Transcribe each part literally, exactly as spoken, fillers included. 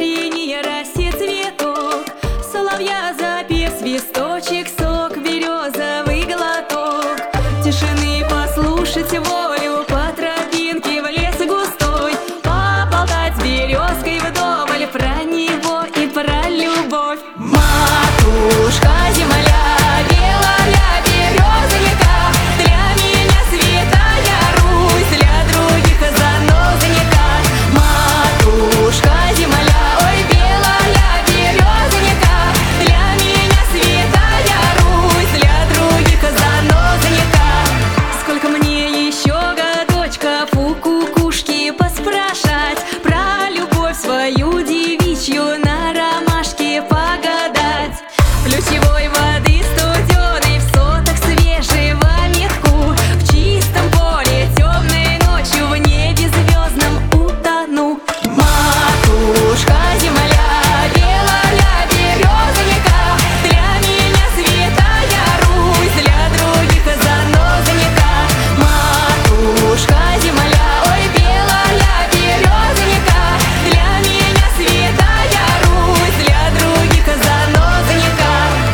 синий растет цветок, соловья запев свисточек, сок березовый глоток. Тишины послушать волю по тропинке в лес густой, поболтать с березкой вдоволь про него и про любовь. Матушка земля, белая береза река, для меня святая Русь, для других занозаника. Матушка земля, ой, белая береза река, для меня святая Русь, для других занозаника. Сколько мне еще годочков у кукушки поспрашать, про любовь свою девичью на ромашке погадать. Ключевой воды студеной в сотах свежего метку, в чистом поле темной ночью в небе звездном утону. Матушка земля, белая береза река, для меня святая Русь, для других занозаника. Матушка земля, ой, белая береза река, для меня святая Русь, для других занозаника.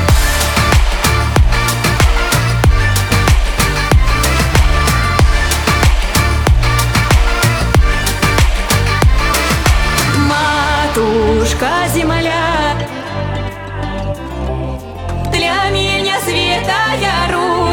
Матушка земля, для меня святая Русь.